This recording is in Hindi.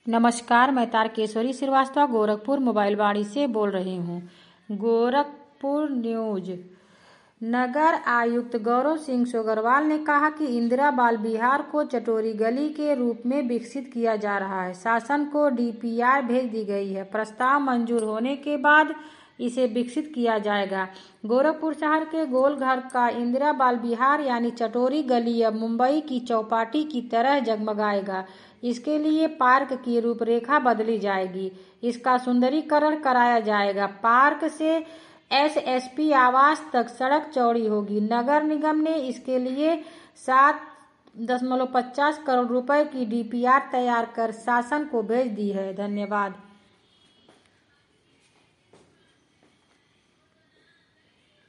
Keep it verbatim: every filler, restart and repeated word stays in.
नमस्कार, मैं तारकेश्वरी श्रीवास्तव गोरखपुर मोबाइल वाणी से बोल रही हूँ। गोरखपुर न्यूज। नगर आयुक्त गौरव सिंह सोगरवाल ने कहा कि इंदिरा बाल विहार को चटोरी गली के रूप में विकसित किया जा रहा है। शासन को डी पी आर भेज दी गई है। प्रस्ताव मंजूर होने के बाद इसे विकसित किया जाएगा। गोरखपुर शहर के गोलघर का इंदिरा बाल विहार यानी चटोरी गली अब मुंबई की चौपाटी की तरह जगमगाएगा। इसके लिए पार्क की रूपरेखा बदली जाएगी। इसका सुंदरीकरण कराया जाएगा। पार्क से एस एस पी आवास तक सड़क चौड़ी होगी। नगर निगम ने इसके लिए सात दशमलव पचास करोड़ रुपए की डी पी आर तैयार कर शासन को भेज दी है। धन्यवाद।